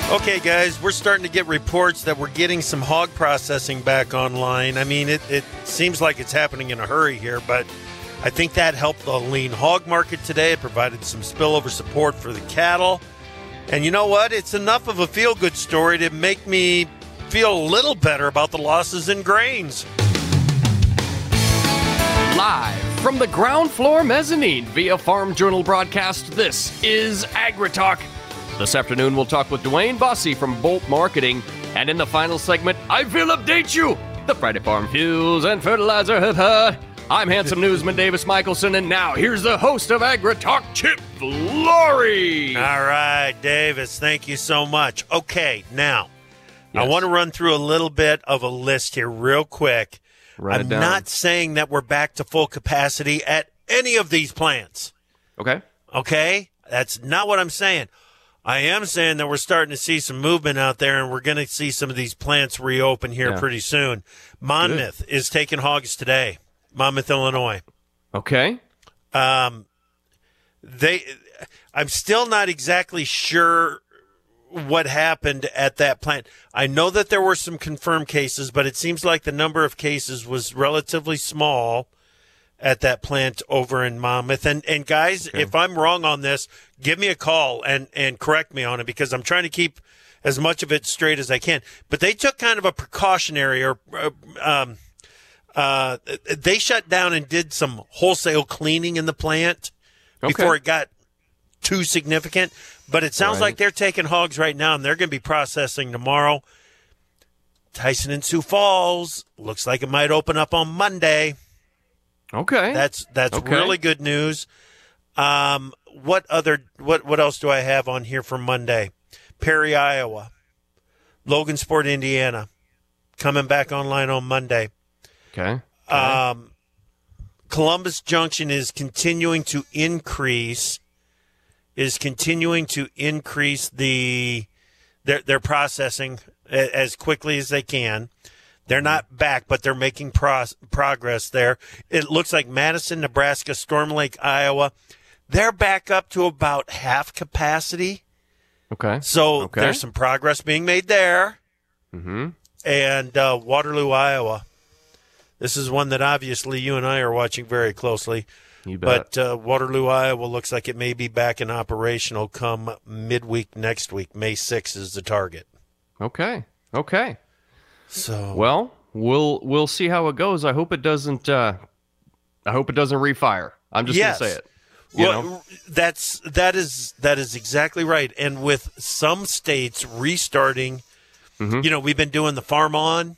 Okay, guys, we're starting to get reports that we're getting some hog processing back online. I mean, it seems like it's happening in a hurry here, but I think that helped the lean hog market today. It provided some spillover support for the cattle. And you know what? It's enough of a feel-good story to make me feel a little better about the losses in grains. Live from the ground floor mezzanine via Farm Journal broadcast, this is AgriTalk. This afternoon, we'll talk with Dwayne Bossy from Bolt Marketing. And in the final segment, I will update you. The Friday Farm Fuels and Fertilizer. I'm handsome newsman Davis Michelson, and now here's the host of AgriTalk, Chip Flory. All right, Davis, thank you so much. Okay, now, Yes. I want to run through a little bit of a list here real quick. Write it I'm down. not saying that we're back to full capacity at any of these plants. Okay. Okay? That's not what I'm saying. I am saying that we're starting to see some movement out there, and we're going to see some of these plants reopen here pretty soon. Monmouth is taking hogs today. Monmouth, Illinois. Okay. I'm still not exactly sure what happened at that plant. I know that there were some confirmed cases, but it seems like the number of cases was relatively small at that plant over in Monmouth. And guys, if I'm wrong on this, give me a call and correct me on it, because I'm trying to keep as much of it straight as I can. But they took kind of a precautionary they shut down and did some wholesale cleaning in the plant before it got too significant. But it sounds like they're taking hogs right now, and they're going to be processing tomorrow. Tyson and Sioux Falls looks like it might open up on Monday. Okay. That's really good news. What else do I have on here for Monday? Perry, Iowa. Logansport, Indiana, coming back online on Monday. Okay. Columbus Junction is continuing to increase their processing as quickly as they can. They're not back, but they're making progress there. It looks like Madison, Nebraska, Storm Lake, Iowa, they're back up to about half capacity. Okay. So there's some progress being made there. Mm-hmm. And Waterloo, Iowa. This is one that obviously you and I are watching very closely. You bet. But Waterloo, Iowa looks like it may be back and operational come midweek next week. May 6th is the target. Okay. So Well, we'll see how it goes. I hope it doesn't refire. I'm just going to say it. That is exactly right. And with some states restarting, we've been doing the Farm On,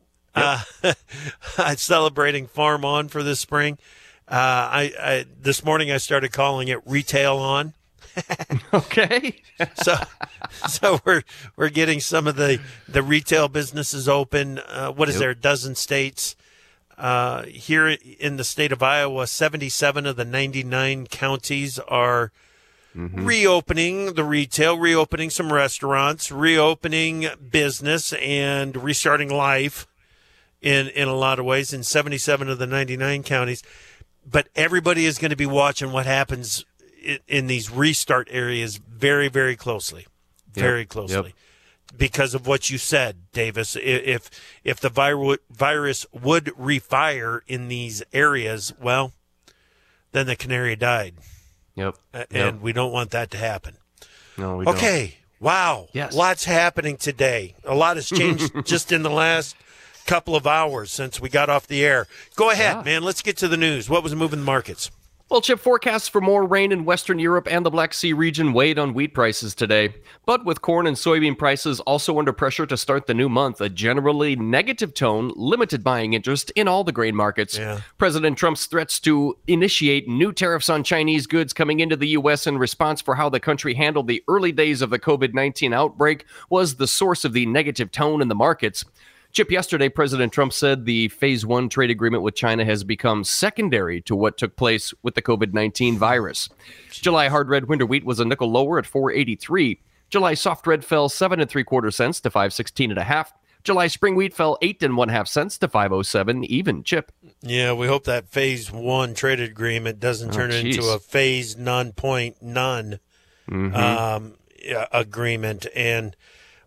celebrating Farm On for this spring. I this morning I started calling it Retail On. Okay. So we're getting some of the retail businesses open. What is there? A dozen states. Here in the state of Iowa, 77 of the 99 counties are reopening the retail, reopening some restaurants, reopening business, and restarting life in a lot of ways in 77 of the 99 counties. But everybody is going to be watching what happens in these restart areas very, very closely, very closely. Because of what you said, Davis, if the virus would refire in these areas, well, then the canary died. And we don't want that to happen. No, we don't. Okay, wow. Yes. Lots happening today. A lot has changed just in the last couple of hours since we got off the air. Go ahead, man. Let's get to the news. What was moving the markets? Well, Chip, forecasts for more rain in Western Europe and the Black Sea region weighed on wheat prices today. But with corn and soybean prices also under pressure to start the new month, a generally negative tone limited buying interest in all the grain markets. President Trump's threats to initiate new tariffs on Chinese goods coming into the U.S. in response for how the country handled the early days of the COVID-19 outbreak was the source of the negative tone in the markets. Chip, yesterday, President Trump said the Phase 1 trade agreement with China has become secondary to what took place with the COVID-19 virus. July hard red winter wheat was a nickel lower at $4.83. July soft red fell 7 3/4 cents to $5.16.5. July spring wheat fell 8 1/2 cents to $5.07 even. Chip. Yeah, we hope that Phase 1 trade agreement doesn't turn into a Phase none agreement. And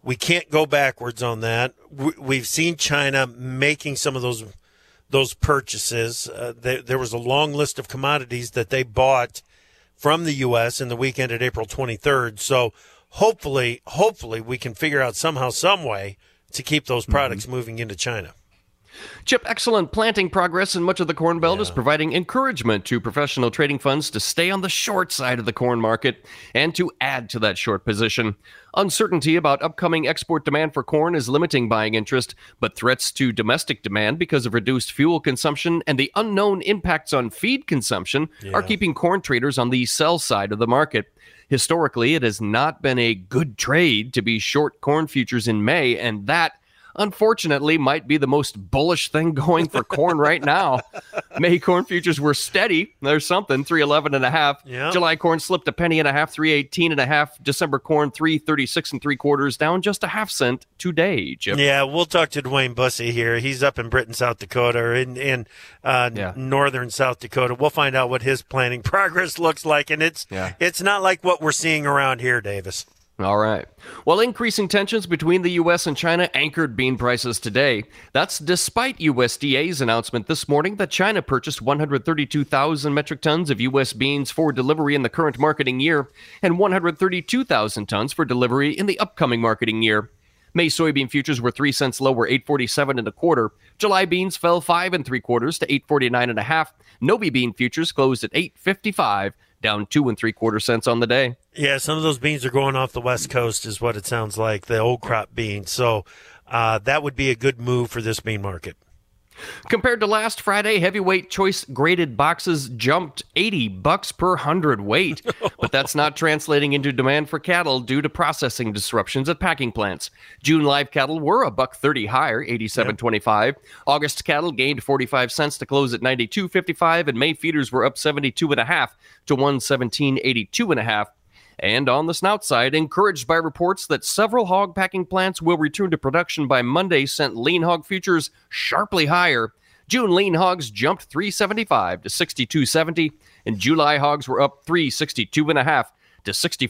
we can't go backwards on that. We've seen China making some of those purchases. There was a long list of commodities that they bought from the U.S. in the weekend at April 23rd. So hopefully we can figure out somehow, some way to keep those products moving into China. Chip, excellent planting progress in much of the Corn Belt is providing encouragement to professional trading funds to stay on the short side of the corn market and to add to that short position. Uncertainty about upcoming export demand for corn is limiting buying interest, but threats to domestic demand because of reduced fuel consumption and the unknown impacts on feed consumption are keeping corn traders on the sell side of the market. Historically, it has not been a good trade to be short corn futures in May, and that unfortunately might be the most bullish thing going for corn right now. May corn futures were steady. There's something, 311.5. Yep. July corn slipped a penny and a half, 318.5. December corn, 336.75, down just a half cent today, Jim. Yeah, we'll talk to Dwayne Bussey here. He's up in Britton, South Dakota, or in northern South Dakota. We'll find out what his planting progress looks like, and it's not like what we're seeing around here, Davis. All right. Well, increasing tensions between the U.S. and China anchored bean prices today. That's despite USDA's announcement this morning that China purchased 132,000 metric tons of U.S. beans for delivery in the current marketing year and 132,000 tons for delivery in the upcoming marketing year. May soybean futures were 3 cents lower, 8.4725. July beans fell 5 3/4 to 8.49.5. Novi bean futures closed at 8.55, down 2 3/4 cents on the day. Yeah, some of those beans are going off the West Coast is what it sounds like, the old crop beans. So that would be a good move for this bean market. Compared to last Friday, heavyweight choice graded boxes jumped $80 per hundredweight, but that's not translating into demand for cattle due to processing disruptions at packing plants. June live cattle were $1.30 higher, 87.25. August cattle gained 45 cents to close at 92.55, and May feeders were up 72.5 to 117.82.5. And on the snout side, encouraged by reports that several hog packing plants will return to production by Monday, sent lean hog futures sharply higher. June lean hogs jumped 3.75 to 62.70, and July hogs were up 3.62.5 to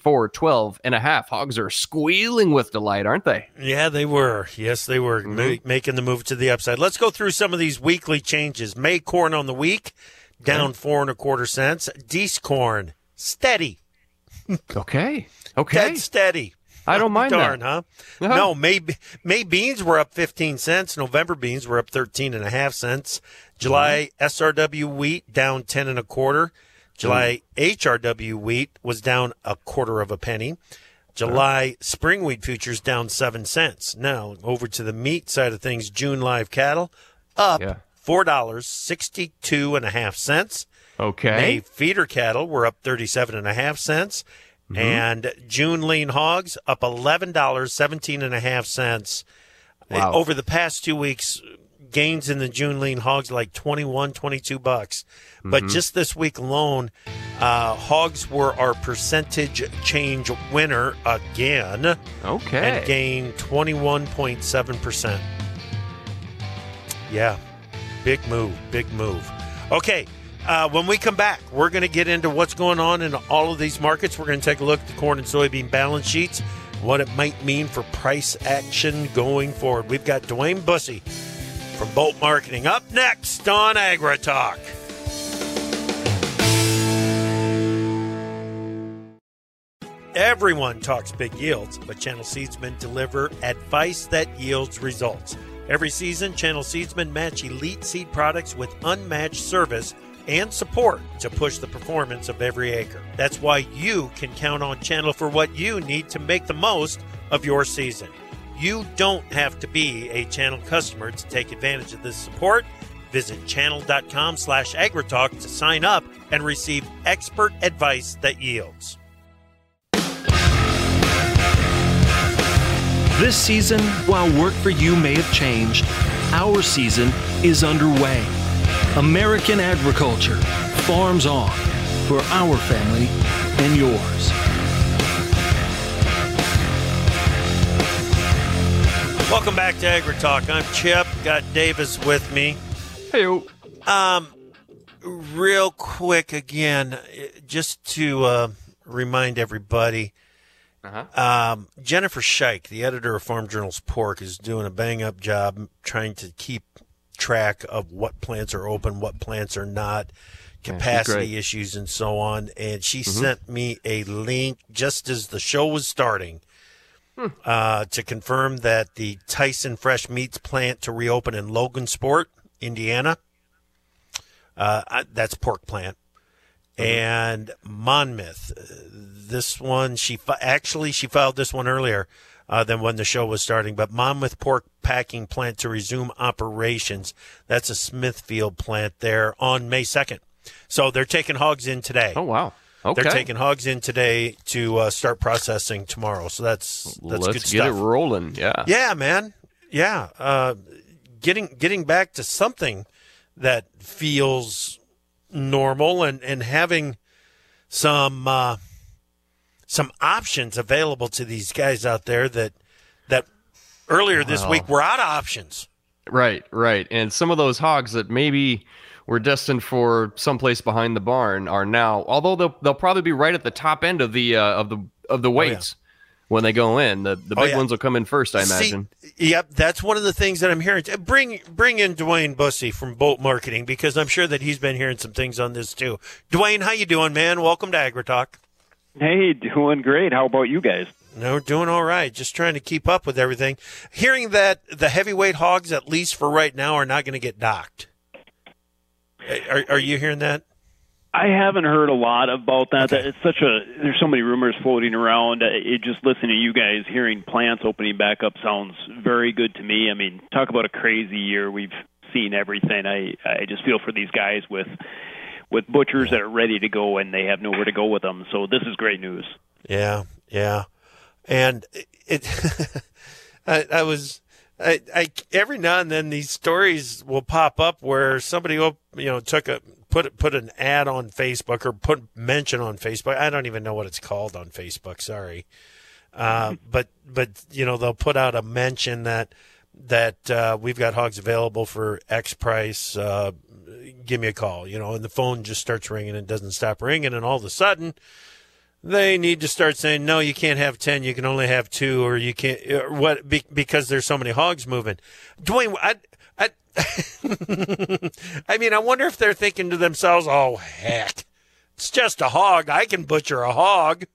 64.12.5. Hogs are squealing with delight, aren't they? Yeah, they were. Yes, they were making the move to the upside. Let's go through some of these weekly changes. May corn on the week, down 4 1/4 cents. Deese corn, steady. Okay. Dead steady. I don't mind Darn, that. huh? Uh-huh. No, May beans were up 15 cents. November beans were up 13.5 cents. July SRW wheat down 10 1/4. July HRW wheat was down 1/4 of a penny. July spring wheat futures down 7 cents. Now over to the meat side of things. June live cattle up $4.62.5. Okay. May feeder cattle were up 37.5 cents. And June lean hogs up $11.17.5 cents. Wow. Over the past 2 weeks, gains in the June lean hogs like $21-22. But just this week alone, hogs were our percentage change winner again. Okay. And gained 21.7%. Yeah, big move. Okay. When we come back, we're going to get into what's going on in all of these markets. We're going to take a look at the corn and soybean balance sheets, what it might mean for price action going forward. We've got Dwayne Bussey from Bolt Marketing up next on AgriTalk. Everyone talks big yields, but Channel Seedsmen deliver advice that yields results. Every season, Channel Seedsmen match elite seed products with unmatched service and support to push the performance of every acre. That's why you can count on Channel for what you need to make the most of your season. You don't have to be a Channel customer to take advantage of this support. Visit channel.com/agritalk to sign up and receive expert advice that yields. This season, while work for you may have changed, our season is underway. American agriculture farms on for our family and yours. Welcome back to AgriTalk. I'm Chip. Got Davis with me. Hey-o. Real quick again, just to remind everybody, Jennifer Scheich, the editor of Farm Journal's Pork, is doing a bang-up job trying to keep track of what plants are open, what plants are not, capacity issues, and so on. And she sent me a link just as the show was starting to confirm that the Tyson Fresh Meats plant to reopen in Logansport, Indiana, that's pork plant. And Monmouth, this one, she filed this one earlier than when the show was starting, but Monmouth pork packing plant to resume operations. That's a Smithfield plant there on May 2nd. So they're taking hogs in today. Oh, wow. Okay. They're taking hogs in today to start processing tomorrow. So that's good stuff. Let's get it rolling. Yeah. Yeah, man. Yeah. Getting back to something that feels normal and having some options available to these guys out there that earlier this week were out of options. Right. And some of those hogs that maybe were destined for someplace behind the barn are now, although they'll probably be right at the top end of the weights when they go in. The big ones will come in first, I imagine. Yep, that's one of the things that I'm hearing. Bring in Dwayne Bussey from Bolt Marketing, because I'm sure that he's been hearing some things on this too. Dwayne, how you doing, man? Welcome to AgriTalk. Hey, doing great. How about you guys? No, we're doing all right. Just trying to keep up with everything. Hearing that the heavyweight hogs, at least for right now, are not going to get docked. Are you hearing that? I haven't heard a lot about that. Okay. There's so many rumors floating around. Just listening to you guys, hearing plants opening back up sounds very good to me. I mean, talk about a crazy year. We've seen everything. I just feel for these guys with butchers that are ready to go and they have nowhere to go with them. So this is great news. Yeah. And every now and then these stories will pop up where somebody put an ad on Facebook or put mention on Facebook. I don't even know what it's called on Facebook. Sorry. But they'll put out a mention that we've got hogs available for X price. Give me a call, and the phone just starts ringing and doesn't stop ringing. And all of a sudden they need to start saying, no, you can't have 10. You can only have 2, or you can't, because there's so many hogs moving. Dwayne, I mean, I wonder if they're thinking to themselves, oh, heck, it's just a hog. I can butcher a hog.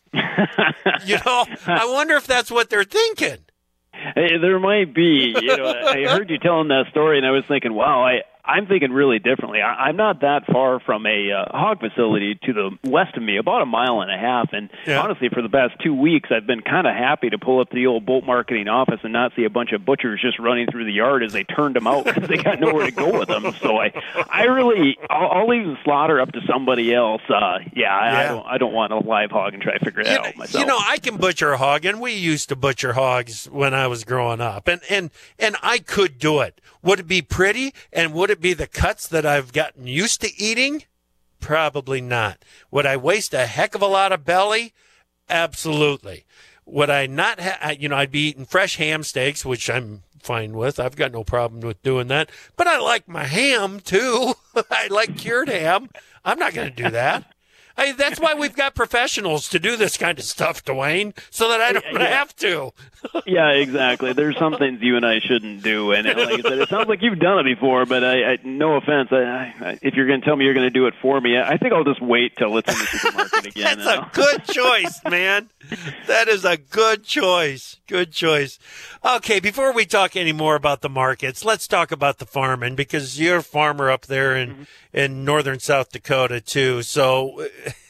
I wonder if that's what they're thinking. Hey, there might be. I heard you telling that story, and I was thinking, wow, I'm thinking really differently. I'm not that far from a hog facility to the west of me, about a mile and a half. And honestly, for the past 2 weeks, I've been kind of happy to pull up to the old Bolt Marketing office and not see a bunch of butchers just running through the yard as they turned them out because they got nowhere to go with them. So I'll leave the slaughter up to somebody else. I don't want a live hog and try to figure it out myself. I can butcher a hog, and we used to butcher hogs when I was growing up, and I could do it. Would it be pretty, and would it be the cuts that I've gotten used to eating? Probably not. Would I waste a heck of a lot of belly? Absolutely. Would I not I'd be eating fresh ham steaks, which I'm fine with. I've got no problem with doing that. But I like my ham, too. I like cured ham. I'm not going to do that. That's why we've got professionals to do this kind of stuff, Dwayne, so that I don't have to. Yeah, exactly. There's some things you and I shouldn't do, and like I said, it sounds like you've done it before. But no offense, if you're going to tell me you're going to do it for me, I think I'll just wait till it's in the supermarket again. That's a good choice, man. That is a good choice. Good choice. Okay, before we talk any more about the markets, let's talk about the farming, because you're a farmer up there in northern South Dakota too. So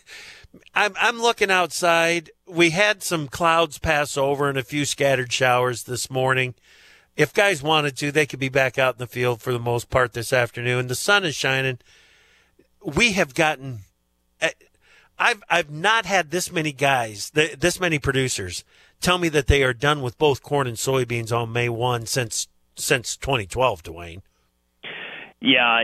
I'm looking outside. We had some clouds pass over and a few scattered showers this morning. If guys wanted to, they could be back out in the field for the most part this afternoon. The sun is shining. We have gotten I've not had this many guys, this many producers tell me that they are done with both corn and soybeans on May 1 since 2012, Dwayne. Yeah,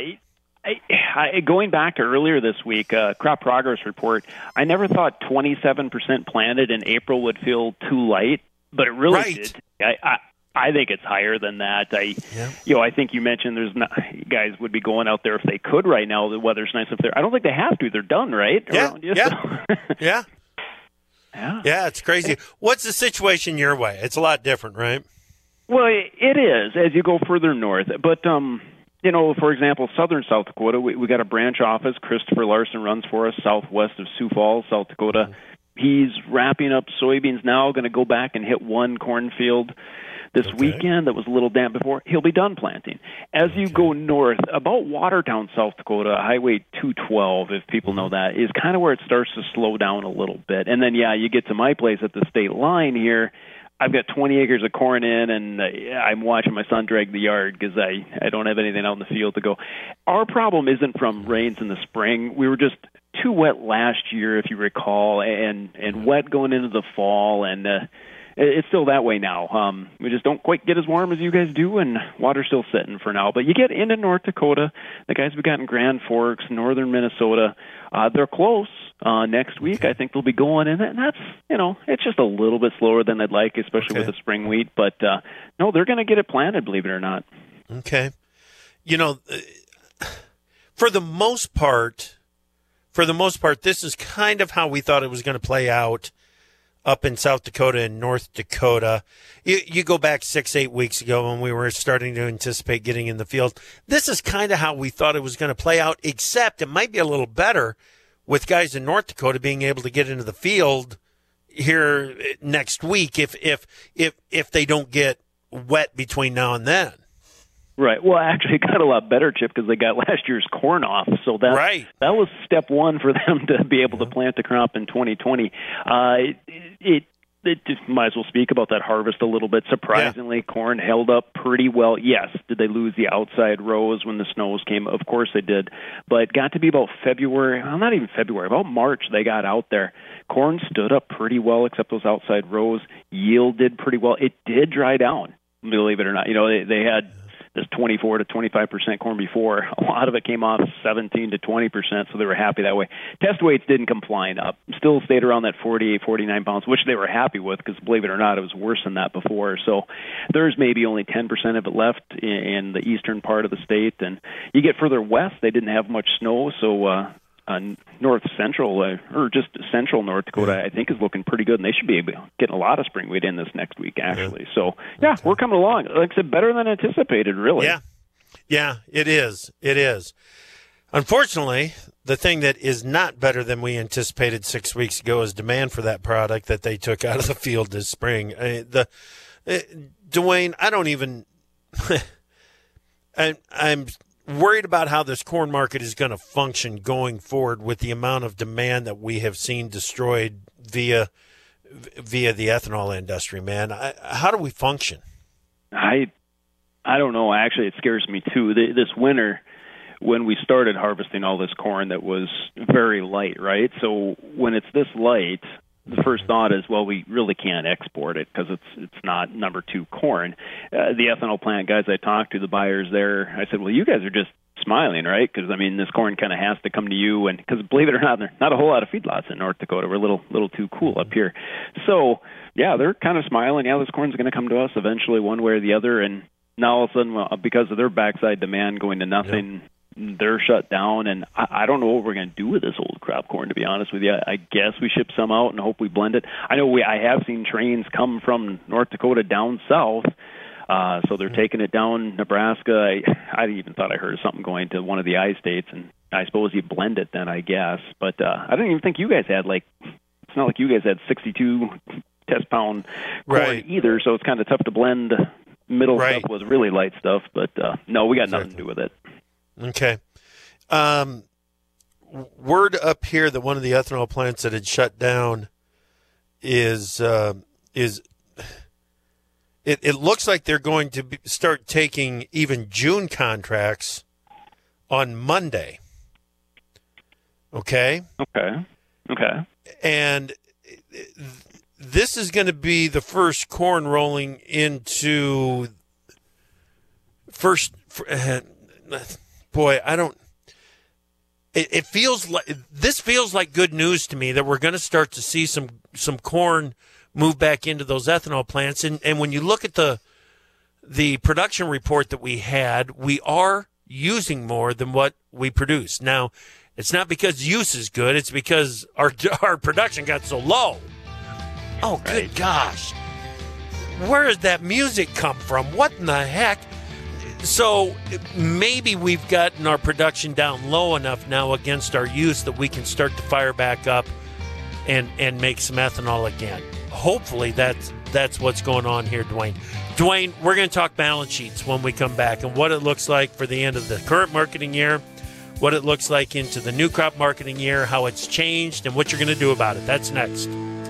going back to earlier this week, crop progress report, I never thought 27% planted in April would feel too light, but it really did. I think it's higher than that. I think you mentioned guys would be going out there if they could right now. The weather's nice up there. I don't think they have to. They're done, right? Yeah. Yeah, it's crazy. What's the situation your way? It's a lot different, right? Well, it is as you go further north. But, for example, southern South Dakota, we got a branch office. Christopher Larson runs for us southwest of Sioux Falls, South Dakota. Mm-hmm. He's wrapping up soybeans now, going to go back and hit one cornfield this weekend that was a little damp before. He'll be done planting. As you go north, about Watertown, South Dakota, Highway 212, if people know that, is kind of where it starts to slow down a little bit. And then, you get to my place at the state line here. I've got 20 acres of corn in, and I'm watching my son drag the yard because I don't have anything out in the field to go. Our problem isn't from rains in the spring. We were just too wet last year, if you recall, and wet going into the fall, and it's still that way now. We just don't quite get as warm as you guys do, and water's still sitting for now. But you get into North Dakota, the guys we got in Grand Forks, northern Minnesota, they're close. Next week, I think they'll be going in it, and that's, it's just a little bit slower than I'd like, especially with the spring wheat. But, no, they're going to get it planted, believe it or not. Okay. For the most part, this is kind of how we thought it was going to play out up in South Dakota and North Dakota. You go back 6-8 weeks ago when we were starting to anticipate getting in the field. This is kind of how we thought it was going to play out, except it might be a little better with guys in North Dakota being able to get into the field here next week if they don't get wet between now and then. Right. Well, actually, it got a lot better, Chip, because they got last year's corn off. So that was step one for them to be able to plant the crop in 2020. It just might as well speak about that harvest a little bit. Surprisingly, corn held up pretty well. Yes, did they lose the outside rows when the snows came? Of course they did. But got to be about February, well, not even February, about March they got out there. Corn stood up pretty well except those outside rows. Yield did pretty well. It did dry down, believe it or not. They had this 24 to 25% corn before. A lot of it came off 17 to 20%, so they were happy that way. Test weights didn't come flying up. Still stayed around that 48, 49 pounds, which they were happy with because, believe it or not, it was worse than that before. So there's maybe only 10% of it left in the eastern part of the state. And you get further west, they didn't have much snow, so north central or just central North Dakota, I think, is looking pretty good, and they should be getting a lot of spring wheat in this next week, actually. So, we're coming along. Like I said, better than anticipated, really. Yeah, it is. It is. Unfortunately, the thing that is not better than we anticipated 6 weeks ago is demand for that product that they took out of the field this spring. Dwayne, I don't even I'm worried about how this corn market is going to function going forward with the amount of demand that we have seen destroyed via the ethanol industry, man. How do we function? I don't know. Actually, it scares me too. This winter, when we started harvesting all this corn that was very light, right? So when it's this light, the first thought is, well, we really can't export it because it's not number 2 corn. The ethanol plant guys I talked to, the buyers there, I said, well, you guys are just smiling, right? Because, this corn kind of has to come to you. And because, believe it or not, there's not a whole lot of feedlots in North Dakota. We're a little too cool up here. So, they're kind of smiling. Yeah, this corn's going to come to us eventually one way or the other. And now all of a sudden, because of their backside demand going to nothing, they're shut down, and I don't know what we're going to do with this old crop corn, to be honest with you. I guess we ship some out and hope we blend it. I know I have seen trains come from North Dakota down south, so they're taking it down Nebraska. I even thought I heard of something going to one of the I-states, and I suppose you blend it then, I guess. But I don't even think you guys had, it's not like you guys had 62 test pound corn either, so it's kind of tough to blend middle stuff with really light stuff. But no, we got nothing to do with it. Okay. Word up here that one of the ethanol plants that had shut down is it looks like they're going to start taking even June contracts on Monday. Okay. And this is going to be the first corn rolling into boy, it feels like this feels like good news to me that we're going to start to see some corn move back into those ethanol plants. And when you look at the production report that we had, we are using more than what we produce. Now, it's not because use is good. It's because our production got so low. Oh, good Right. gosh. Where did that music come from? What in the heck? So maybe we've gotten our production down low enough now against our use that we can start to fire back up and make some ethanol again. Hopefully that's what's going on here, Dwayne. Dwayne, we're going to talk balance sheets when we come back and what it looks like for the end of the current marketing year, what it looks like into the new crop marketing year, how it's changed, and what you're going to do about it. That's next.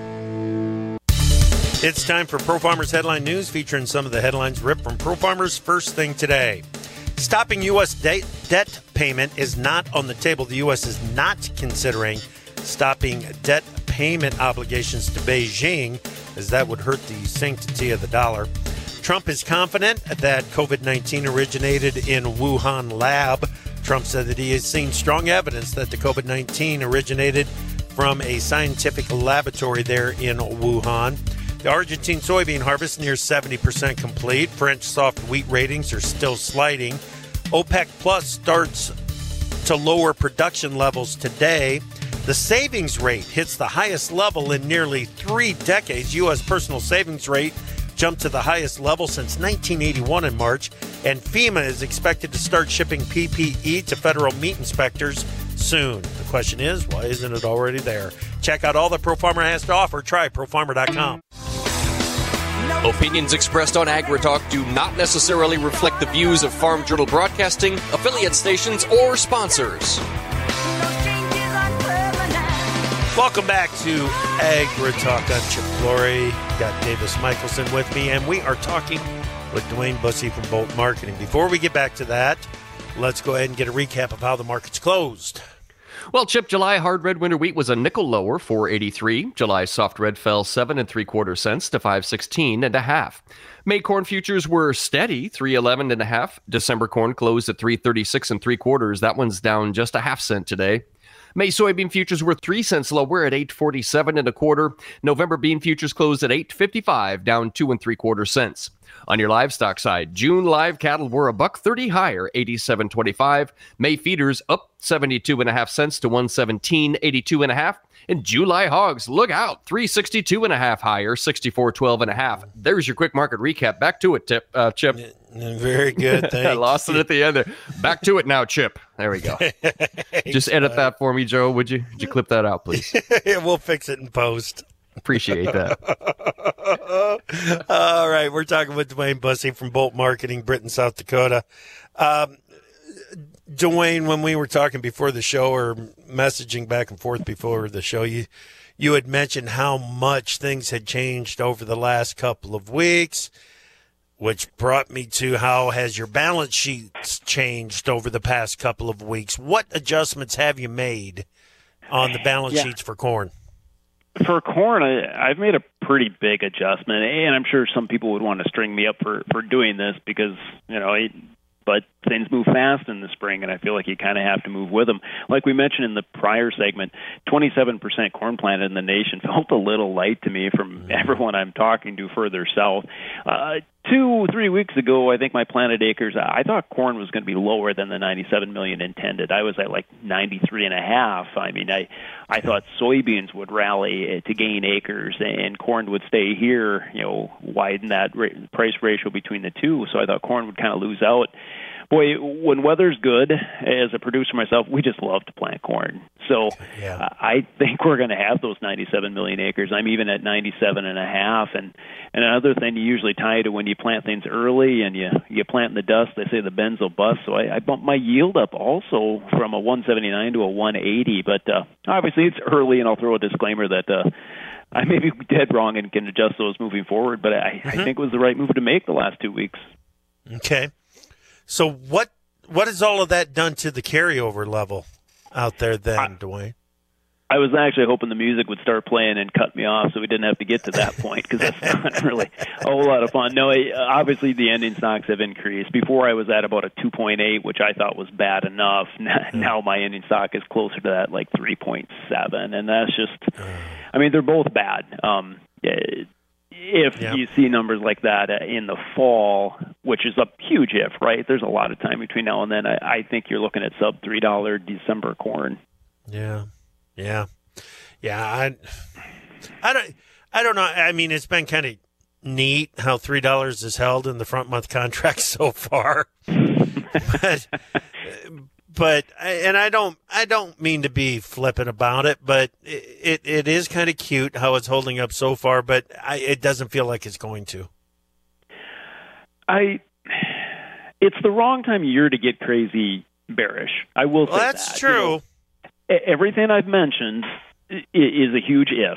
It's time for Pro Farmers Headline News, featuring some of the headlines ripped from Pro Farmers first thing today. Stopping U.S. debt payment is not on the table. The U.S. is not considering stopping debt payment obligations to Beijing, as that would hurt the sanctity of the dollar. Trump is confident that COVID-19 originated in Wuhan lab. Trump said that he has seen strong evidence that the COVID-19 originated from a scientific laboratory there in Wuhan. The Argentine soybean harvest near 70% complete. French soft wheat ratings are still sliding. OPEC Plus starts to lower production levels today. The savings rate hits the highest level in nearly 3 decades. U.S. personal savings rate jumped to the highest level since 1981 in March. And FEMA is expected to start shipping PPE to federal meat inspectors soon. The question is, why isn't it already there? Check out all that Pro Farmer has to offer. Try profarmer.com. Opinions expressed on AgriTalk do not necessarily reflect the views of Farm Journal Broadcasting, affiliate stations, or sponsors. Welcome back to AgriTalk. I'm Chip Flory. Got Davis Michelson with me, and we are talking with Dwayne Bussey from Bolt Marketing. Before we get back to that, let's go ahead and get a recap of how the market's closed. Well, Chip, July hard red winter wheat was a nickel lower, $4.83. July soft red fell 7 3/4 cents to $5.16.5. May corn futures were steady, $3.11.5. December corn closed at $3.36 3/4. That one's down just a half cent today. May soybean futures were 3 cents lower at $8.47 1/4. November bean futures closed at $8.55, down 2 3/4 cents. On your livestock side, June live cattle were $1.30 higher, $87.25. May feeders up 72.5 cents to $117.82.5. And July hogs, look out, $3.62.5 higher, $64.12.5. There's your quick market recap. Back to it, Chip. Very good. Thanks. I lost it at the end there. Back to it now, Chip. There we go. Just edit that for me, Joe. Would you clip that out, please? We'll fix it in post. Appreciate that. All right. We're talking with Dwayne Bussey from Bolt Marketing, Britain, South Dakota. Dwayne, when we were talking before the show or messaging back and forth before the show, you had mentioned how much things had changed over the last couple of weeks, which brought me to how has your balance sheets changed over the past couple of weeks? What adjustments have you made on the balance sheets for corn? For corn, I've made a pretty big adjustment, and I'm sure some people would want to string me up for doing this because, but things move fast in the spring, and I feel like you kind of have to move with them. Like we mentioned in the prior segment, 27% corn planted in the nation felt a little light to me from everyone I'm talking to further south. 2-3 weeks ago, I think my planted acres, I thought corn was going to be lower than the 97 million intended. I was at like 93.5. I mean, I thought soybeans would rally to gain acres and corn would stay here, widen that price ratio between the two. So I thought corn would kind of lose out. Boy, when weather's good, as a producer myself, we just love to plant corn. So I think we're going to have those 97 million acres. I'm even at 97.5. And another thing you usually tie to when you plant things early and you plant in the dust, they say the bends will bust. So I bumped my yield up also from a 179 to a 180. But obviously it's early, and I'll throw a disclaimer that I may be dead wrong and can adjust those moving forward. But I think it was the right move to make the last 2 weeks. Okay. So what has all of that done to the carryover level out there then, Dwayne? I was actually hoping the music would start playing and cut me off so we didn't have to get to that point because that's not really a whole lot of fun. No, obviously the ending stocks have increased. Before I was at about a 2.8, which I thought was bad enough. Now my ending stock is closer to that, like 3.7, and that's just, I mean, they're both bad. If you see numbers like that in the fall, which is a huge if, right? There's a lot of time between now and then. I think you're looking at sub $3 December corn. Yeah. I I don't know. I mean, it's been kind of neat how $3 is held in the front month contract so far. but I don't mean to be flippant about it, but it is kind of cute how it's holding up so far, but it doesn't feel like it's going to. It's the wrong time of year to get crazy bearish. I will say that's that. true. Everything I've mentioned is a huge if.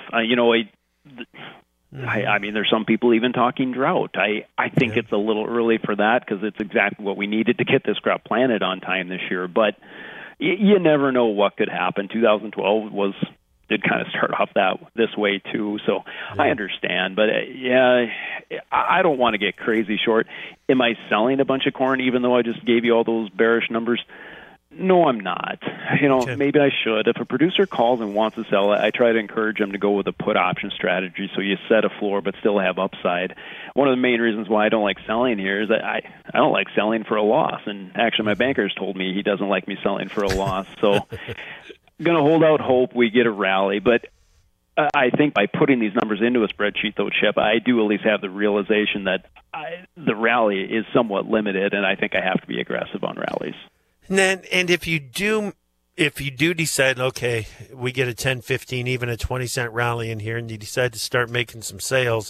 I mean, there's some people even talking drought. I think it's a little early for that because it's exactly what we needed to get this crop planted on time this year. But you never know what could happen. 2012 did kind of start off this way too. So I understand, but I don't want to get crazy short. Am I selling a bunch of corn even though I just gave you all those bearish numbers? No, I'm not. Maybe I should. If a producer calls and wants to sell it, I try to encourage them to go with a put option strategy so you set a floor but still have upside. One of the main reasons why I don't like selling here is that I don't like selling for a loss. And actually, my banker's told me he doesn't like me selling for a loss. So I'm going to hold out hope we get a rally. But I think by putting these numbers into a spreadsheet, though, Chip, I do at least have the realization that the rally is somewhat limited, and I think I have to be aggressive on rallies. And if you do decide, okay, we get a 10, 15, even a 20-cent rally in here, and you decide to start making some sales,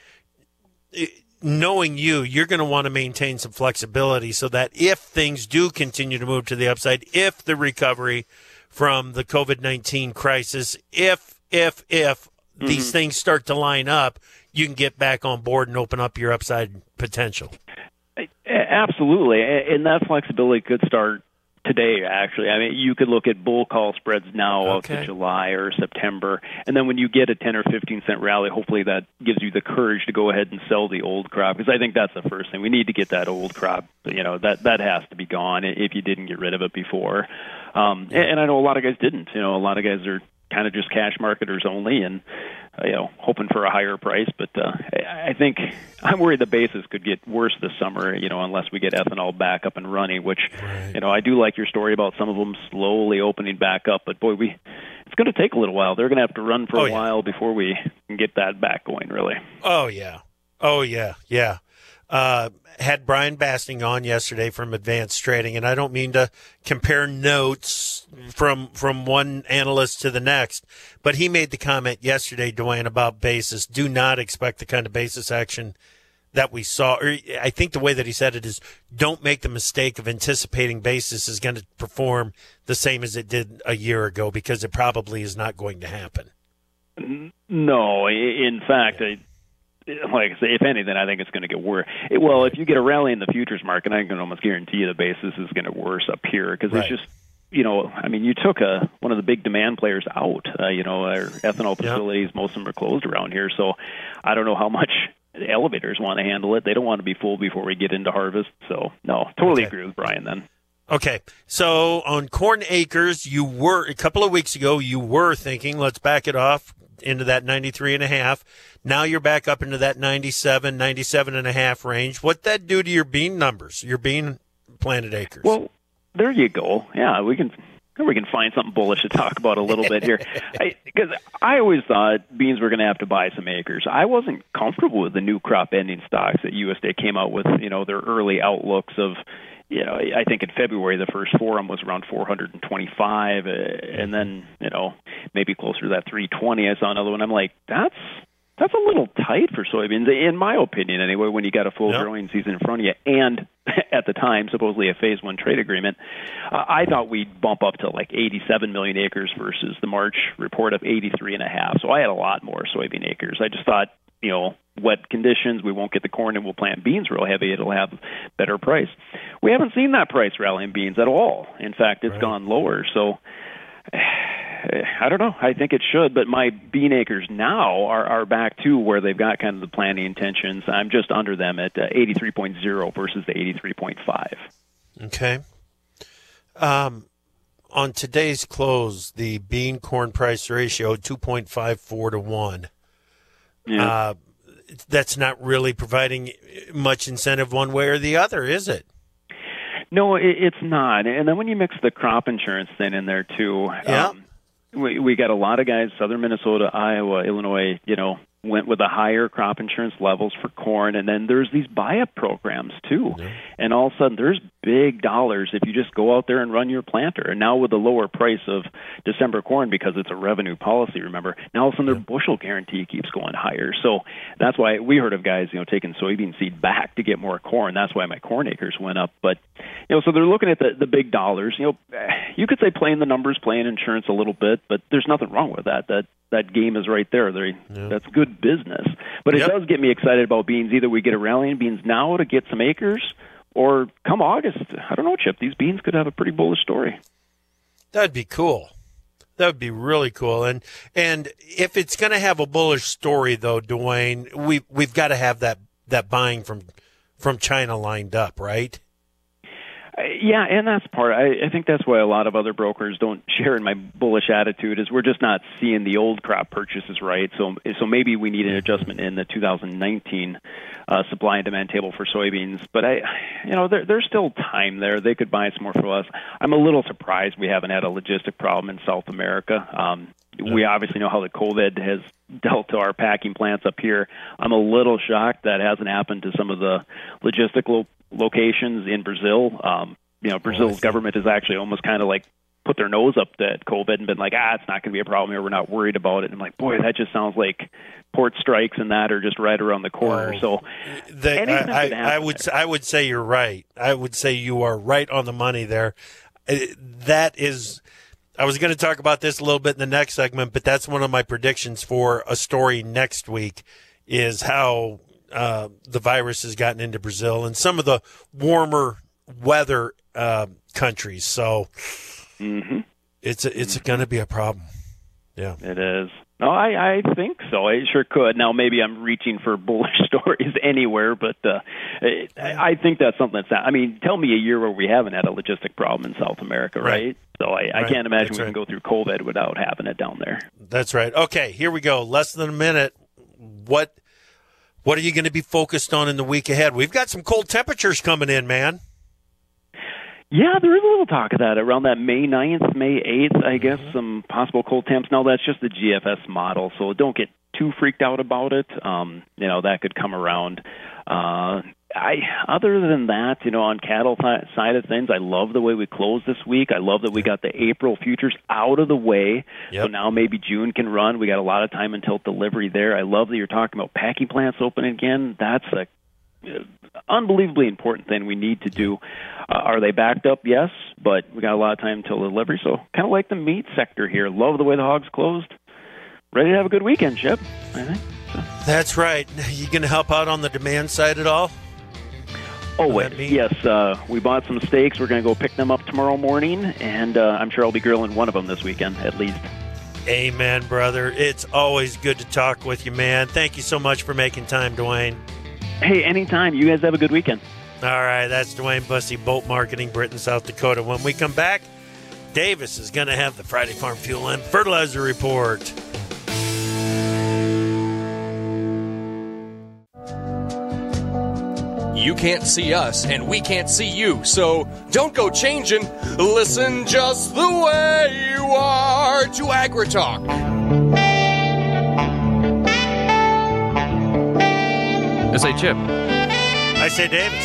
knowing you're going to want to maintain some flexibility so that if things do continue to move to the upside, if the recovery from the COVID-19 crisis, if these things start to line up, you can get back on board and open up your upside potential. Absolutely, and that flexibility could start today, actually. I mean, you could look at bull call spreads now out to July or September, and then when you get a 10 or 15-cent rally, hopefully that gives you the courage to go ahead and sell the old crop, because I think that's the first thing. We need to get that old crop, that has to be gone if you didn't get rid of it before. And I know a lot of guys didn't. A lot of guys are kind of just cash marketers only and hoping for a higher price. But I think I'm worried the basis could get worse this summer, unless we get ethanol back up and running, which, I do like your story about some of them slowly opening back up. But, boy, it's going to take a little while. They're going to have to run for a while before we can get that back going, really. Oh, yeah. Had Brian Basting on yesterday from Advanced Trading, and I don't mean to compare notes from one analyst to the next, but he made the comment yesterday, Dwayne, about basis. Do not expect the kind of basis action that we saw. Or I think the way that he said it is, don't make the mistake of anticipating basis is going to perform the same as it did a year ago, because it probably is not going to happen. No, in fact, like I say, if anything, I think it's going to get worse. Well, if you get a rally in the futures market, I can almost guarantee you the basis is going to get worse up here, because it's just, you took one of the big demand players out. Our ethanol facilities, most of them are closed around here, so I don't know how much the elevators want to handle it. They don't want to be full before we get into harvest. So, no, totally agree with Brian then. Okay, so on corn acres, a couple of weeks ago, you were thinking, let's back it off into that 93.5. Now you're back up into that 97.5 range. What'd that do to your bean numbers, your bean planted acres? Well, there you go. Yeah, we can find something bullish to talk about a little bit here. Because I always thought beans were going to have to buy some acres. I wasn't comfortable with the new crop ending stocks that USDA came out with, their early outlooks of, I think in February the first forum was around 425, and then, maybe closer to that 320. I saw another one. I'm like, that's a little tight for soybeans, in my opinion anyway, when you got a full growing season in front of you, and at the time, supposedly a phase one trade agreement. I thought we'd bump up to like 87 million acres versus the March report of 83.5. So I had a lot more soybean acres. I just thought, wet conditions, we won't get the corn and we'll plant beans real heavy. It'll have better price. We haven't seen that price rally in beans at all. In fact, it's gone lower. So I don't know. I think it should, but my bean acres now are back to where they've got kind of the planting intentions. I'm just under them at 83.0 versus the 83.5. Okay. On today's close, the bean corn price ratio 2.54 to 1. Yeah. That's not really providing much incentive one way or the other, is it? No, it's not. And then when you mix the crop insurance thing in there too, we got a lot of guys, southern Minnesota, Iowa, Illinois, went with the higher crop insurance levels for corn, and then there's these buy-up programs too. Yeah. And all of a sudden, there's big dollars if you just go out there and run your planter. And now with the lower price of December corn, because it's a revenue policy, remember, now all of a sudden their bushel guarantee keeps going higher. So that's why we heard of guys, taking soybean seed back to get more corn. That's why my corn acres went up. But, so they're looking at the big dollars. You could say playing the numbers, playing insurance a little bit, but there's nothing wrong with that. That game is right there. That's good business. But it does get me excited about beans. Either we get a rally in beans now to get some acres, or come August, I don't know, Chip, these beans could have a pretty bullish story. That'd be cool. That would be really cool. And if it's going to have a bullish story, though, Dwayne, we've got to have that buying from China lined up, right? Yeah, and that's part. I think that's why a lot of other brokers don't share in my bullish attitude, is we're just not seeing the old crop purchases right. So maybe we need an adjustment in the 2019 supply and demand table for soybeans. But there's still time there. They could buy some more for us. I'm a little surprised we haven't had a logistic problem in South America. We obviously know how the COVID has dealt to our packing plants up here. I'm a little shocked that hasn't happened to some of the logistical locations in Brazil. Brazil's government has actually almost kind of like put their nose up to COVID and been like, it's not going to be a problem here. We're not worried about it. And I'm like, boy, that just sounds like port strikes and that are just right around the corner. So I would say you're right. I would say you are right on the money there. That is, I was going to talk about this a little bit in the next segment, but that's one of my predictions for a story next week, is how the virus has gotten into Brazil and some of the warmer weather countries. So it's going to be a problem. Yeah, it is. No, I think so. I sure could. Now, maybe I'm reaching for bullish stories anywhere, but I think that's something tell me a year where we haven't had a logistic problem in South America, right? So I can't imagine we can go through COVID without having it down there. That's right. Okay, here we go. Less than a minute. What are you going to be focused on in the week ahead? We've got some cold temperatures coming in, man. Yeah, there is a little talk of that around that May 9th, May 8th, I guess, some possible cold temps. Now, that's just the GFS model, so don't get too freaked out about it. That could come around. Other than that, on cattle side of things, I love the way we closed this week. I love that we got the April futures out of the way. Yep. So now maybe June can run. We got a lot of time until delivery there. I love that you're talking about packing plants open again. That's a unbelievably important thing we need to do. Are they backed up? Yes, but we got a lot of time until delivery. So kind of like the meat sector here. Love the way the hogs closed. Ready to have a good weekend, Chip, I think. So. That's right. You going to help out on the demand side at all? Oh, wait. Yes. We bought some steaks. We're going to go pick them up tomorrow morning, and I'm sure I'll be grilling one of them this weekend at least. Amen, brother. It's always good to talk with you, man. Thank you so much for making time, Dwayne. Hey, anytime. You guys have a good weekend. All right. That's Dwayne Bussey, Bolt Marketing, Britain, South Dakota. When we come back, Davis is going to have the Friday Farm Fuel and Fertilizer Report. You can't see us, and we can't see you, so don't go changing. Listen just the way you are to AgriTalk. I say Chip. I say Davis.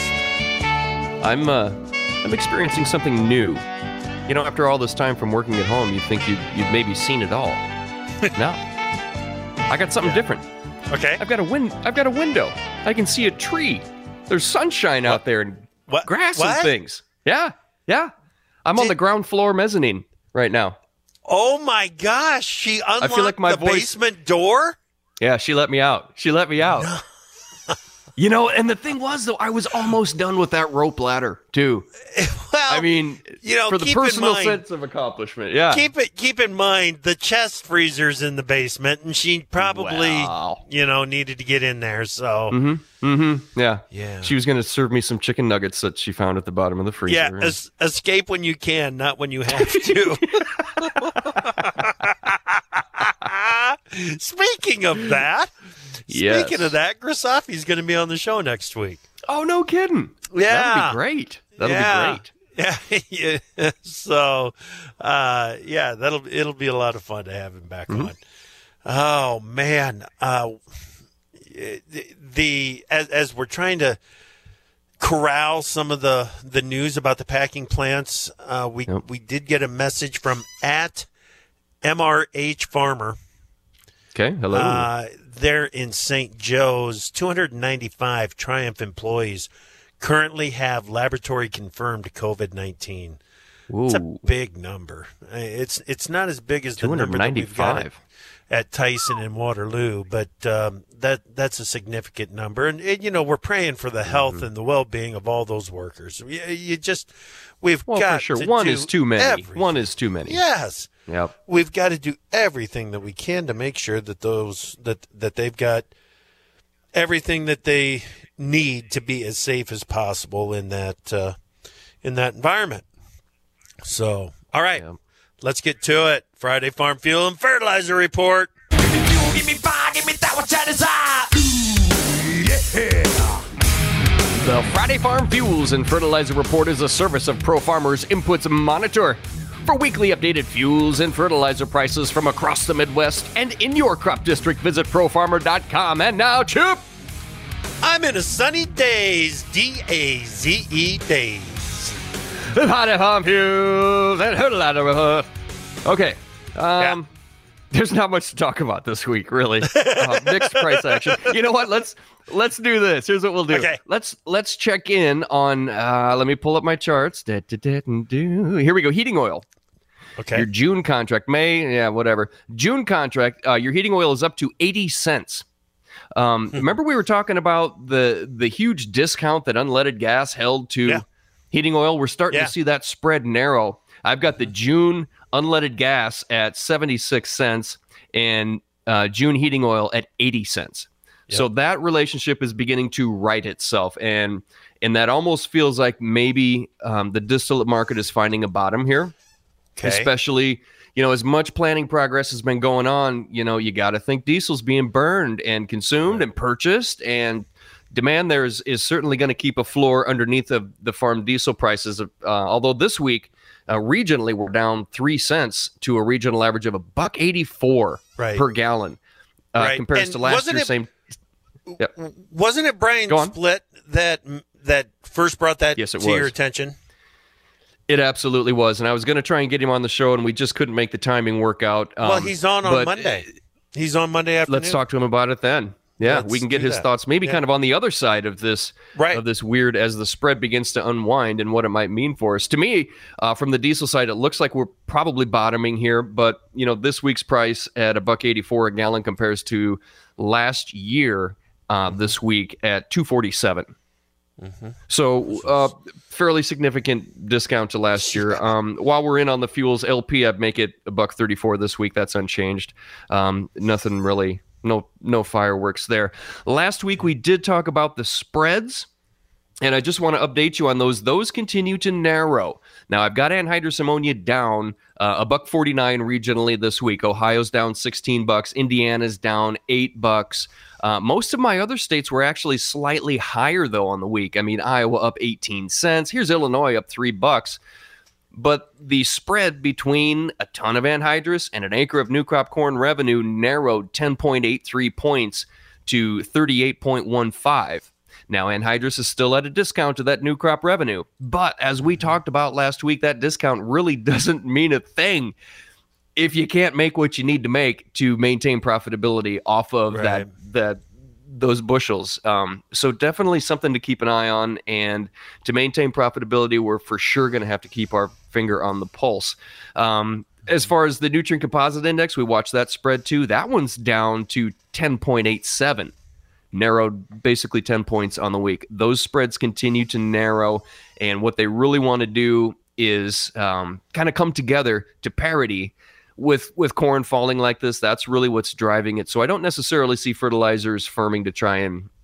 I'm experiencing something new. After all this time from working at home, you'd think you'd maybe seen it all. No, I got something different. Okay. I've got a window. I can see a tree. There's sunshine out there and grass and things. Yeah. I'm on the ground floor mezzanine right now. Oh my gosh! She unlocked the basement door. Yeah, she let me out. No. And the thing was, though, I was almost done with that rope ladder, too. Well, for the personal sense of accomplishment, yeah. Keep in mind, the chest freezer's in the basement, and she probably, needed to get in there, so. Yeah. She was going to serve me some chicken nuggets that she found at the bottom of the freezer. Yeah, escape when you can, not when you have to. Speaking of that, Grisafi's going to be on the show next week. Oh, no kidding. Yeah. That'll be great. Yeah. So, it'll be a lot of fun to have him back on. Oh, man. as we're trying to corral some of the news about the packing plants, we did get a message from at MRH Farmer. Okay, hello. They're in St. Joe's. 295 Triumph employees currently have laboratory confirmed COVID-19. It's a big number. It's not as big as the number that we've got at Tyson and Waterloo, but that's a significant number. And we're praying for the health and the well-being of all those workers. We've got for sure. to One do is too many. everything. One is too many. Yes. Yep. We've got to do everything that we can to make sure that that they've got everything that they need to be as safe as possible in that environment. So, all right, let's get to it. Friday Farm Fuel and Fertilizer Report. Give me fire, give me that which I desire. The Friday Farm Fuels and Fertilizer Report is a service of Pro Farmers Inputs Monitor. For weekly updated fuels and fertilizer prices from across the Midwest and in your crop district, visit profarmer.com. And now, Chip! I'm in a sunny days, D-A-Z-E days. The Friday Farm Fuels and Fertilizer Report. Okay. There's not much to talk about this week, really. Mixed price action. You know what? Let's do this. Here's what we'll do. Okay. Let's check in on. Let me pull up my charts. Here we go. Heating oil. Okay. Your June contract, whatever. June contract. Your heating oil is up to 80 cents. Remember we were talking about the huge discount that unleaded gas held to heating oil? We're starting to see that spread narrow. I've got the June unleaded gas at 76 cents and June heating oil at 80 cents. Yep. So that relationship is beginning to right itself. And that almost feels like maybe the distillate market is finding a bottom here. Okay. Especially, as much planning progress has been going on, you got to think diesel's being burned and consumed and purchased, and demand there is certainly going to keep a floor underneath of the farm diesel prices. Although this week, regionally, we're down 3 cents to a regional average of $1.84 per gallon, compared to last year. Wasn't it Brian Split that first brought that to your attention? It absolutely was, and I was going to try and get him on the show, and we just couldn't make the timing work out. Well, he's on Monday. He's on Monday afternoon. Let's talk to him about it then. Yeah, we can get his thoughts, maybe kind of on the other side of this, weird as the spread begins to unwind and what it might mean for us. To me, from the diesel side, it looks like we're probably bottoming here, but this week's price at $1.84 a gallon compares to last year this week at $2.47. Mm-hmm. So fairly significant discount to last year. While we're in on the fuels LP, I'd make it $1.34 this week. That's unchanged. Nothing really. No fireworks there. Last week, we did talk about the spreads, and I just want to update you on those. Those continue to narrow. Now, I've got anhydrous ammonia down $1.49 regionally this week. Ohio's down $16. Indiana's down $8. Most of my other states were actually slightly higher, though, on the week. I mean, Iowa up 18 cents. Here's Illinois up $3. But the spread between a ton of anhydrous and an acre of new crop corn revenue narrowed 10.83 points to 38.15. Now, anhydrous is still at a discount to that new crop revenue. But as we talked about last week, that discount really doesn't mean a thing if you can't make what you need to make to maintain profitability off of those bushels. So definitely something to keep an eye on. And to maintain profitability, we're for sure going to have to keep our finger on the pulse. As far as the nutrient composite index, we watched that spread too. That one's down to 10.87, narrowed basically 10 points on the week. Those spreads continue to narrow. And what they really want to do is kind of come together to parity with corn falling like this. That's really what's driving it. So I don't necessarily see fertilizers firming to try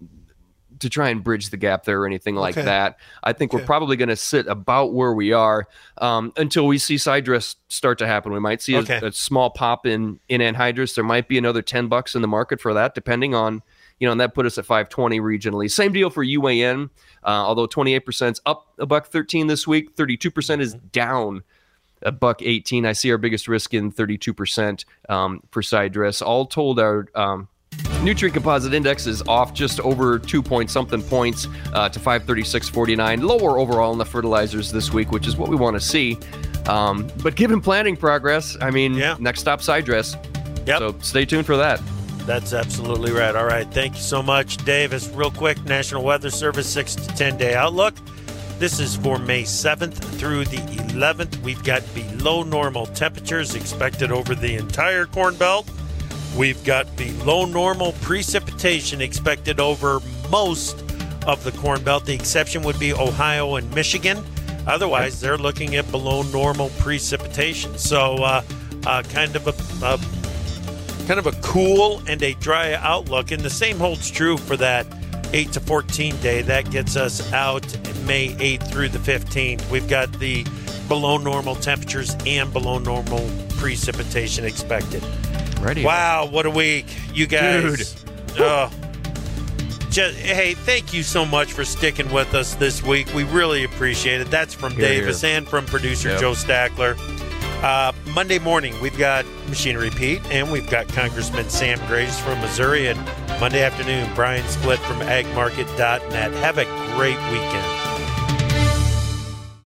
and bridge the gap there or anything like that. I think we're probably going to sit about where we are until we see side dress start to happen. We might see a small pop in anhydrous. There might be another $10 in the market for that, depending on, and that put us at 520 regionally. Same deal for UAN, although 28% is up $1.13 this week, 32% is down $1.18. I see our biggest risk in 32% for side dress. All told, our Nutrient Composite Index is off just over 2-point-something points to 536.49. Lower overall in the fertilizers this week, which is what we want to see. But given planting progress, I mean, next stop side dress. Yep. So stay tuned for that. That's absolutely right. All right. Thank you so much, Davis. Real quick, National Weather Service 6 to 10 day outlook. This is for May 7th through the 11th. We've got below normal temperatures expected over the entire Corn Belt. We've got below normal precipitation expected over most of the Corn Belt. The exception would be Ohio and Michigan. Otherwise, they're looking at below normal precipitation. So kind of a cool and a dry outlook. And the same holds true for that 8 to 14 day. That gets us out May 8th through the 15th. We've got the below normal temperatures and below normal precipitation expected. Ready? Wow, what a week, you guys. Dude. Hey, thank you so much for sticking with us this week. We really appreciate it. That's from Davis and from producer Joe Stackler. Monday morning, we've got Machinery Pete, and we've got Congressman Sam Graves from Missouri. And Monday afternoon, Brian Split from agmarket.net. Have a great weekend.